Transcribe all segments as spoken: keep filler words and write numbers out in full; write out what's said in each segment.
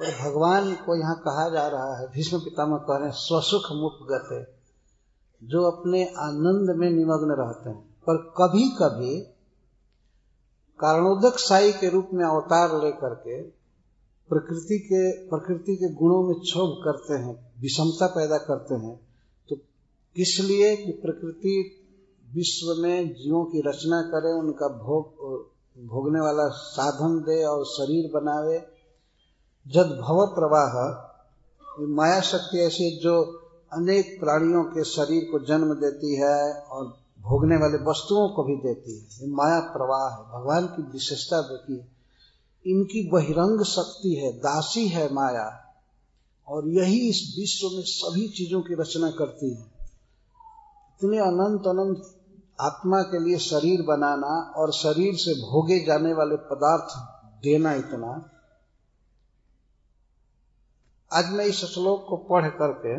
और भगवान को यहाँ कहा जा रहा है, भीष्म पितामह कह रहे हैं स्वसुख मुक्त गते, जो अपने आनंद में निमग्न रहते हैं, पर कभी कभी कारणोदक साई के रूप में अवतार लेकर के प्रकृति के प्रकृति के गुणों में क्षोभ करते हैं, विषमता पैदा करते हैं। तो किस लिए कि प्रकृति विश्व में जीवों की रचना करे, उनका भोग भोगने वाला साधन दे और शरीर बनावे। जद भव प्रवाह, माया शक्ति ऐसी जो अनेक प्राणियों के शरीर को जन्म देती है और भोगने वाले वस्तुओं को भी देती है, ये माया प्रवाह है। भगवान की विशेषता देखिए, इनकी बहिरंग शक्ति है, दासी है माया, और यही इस विश्व में सभी चीजों की रचना करती है। इतने अनंत अनंत आत्मा के लिए शरीर बनाना और शरीर से भोगे जाने वाले पदार्थ देना इतना। आज मैं इस श्लोक को पढ़ करके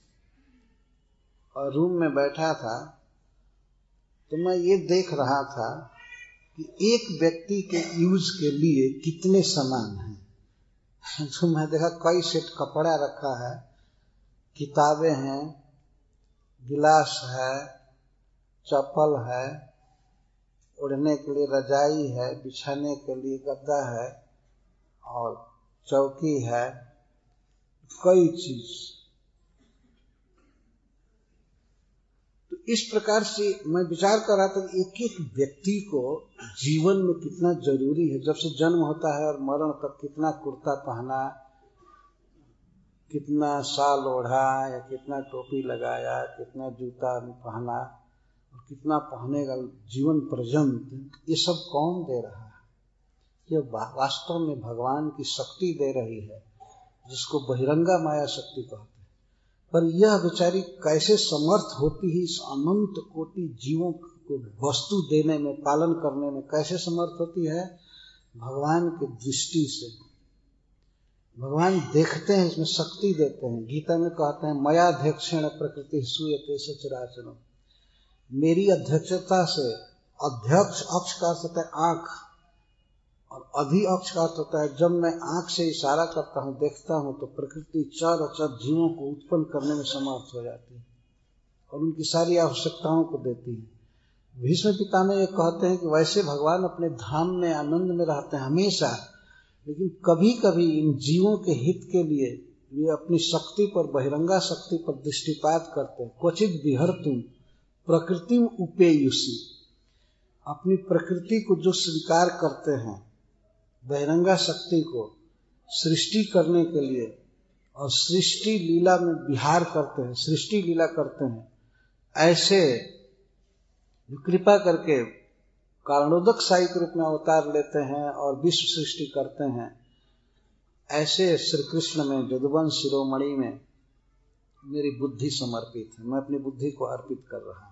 और रूम में बैठा था तो मैं ये देख रहा था कि एक व्यक्ति के यूज के लिए कितने सामान हैं। तो मैं देखा कई सेट कपड़ा रखा है, किताबें हैं, गिलास है, चप्पल है, ओढ़ने के लिए रजाई है, बिछाने के लिए गद्दा है और चौकी है, कई चीज। तो इस प्रकार से मैं विचार कर रहा था कि एक एक व्यक्ति को जीवन में कितना जरूरी है, जब से जन्म होता है और मरण तक कितना कुर्ता पहना, कितना शाल ओढ़ा या कितना टोपी लगाया, कितना जूता पहना और कितना पहनेगा जीवन पर्यंत, ये सब कौन दे रहा है? ये वास्तव में भगवान की शक्ति दे रही है, जिसको बहिरंगा माया शक्ति कहते हैं। पर यह बेचारी कैसे समर्थ होती है इस अनंत कोटि जीवों को वस्तु देने में, पालन करने में कैसे समर्थ होती है? भगवान की दृष्टि से। भगवान देखते हैं, इसमें शक्ति देते हैं। गीता में कहते हैं मयाध्यक्षेण प्रकृति सूयते सचराचरम्, मेरी अध्यक्षता से, अध्यक्ष अक्ष का अर्थ होता है आंख और अधि अक्ष का अर्थ होता है, जब मैं आंख से इशारा करता हूं, देखता हूं, तो प्रकृति चर अचर जीवों को उत्पन्न करने में समर्थ हो जाती है और उनकी सारी आवश्यकताओं को देती है। भीष्म पितामह ये कहते हैं कि वैसे भगवान अपने धाम में आनंद में रहते हैं हमेशा, लेकिन कभी कभी इन जीवों के हित के लिए वे अपनी शक्ति पर, बहिरंगा शक्ति पर दृष्टिपात करते हैं। क्वचित विहर्तुम प्रकृतिम उपेयुषि, अपनी प्रकृति को जो स्वीकार करते हैं, बहिरंगा शक्ति को सृष्टि करने के लिए और सृष्टि लीला में विहार करते हैं, सृष्टि लीला करते हैं, ऐसे कृपा करके कारणोदक साई के रूप में अवतार लेते हैं और विश्व सृष्टि करते हैं, ऐसे श्री कृष्ण में, यदुवंश शिरोमणि में मेरी बुद्धि समर्पित है। मैं अपनी बुद्धि को अर्पित कर रहा हूं।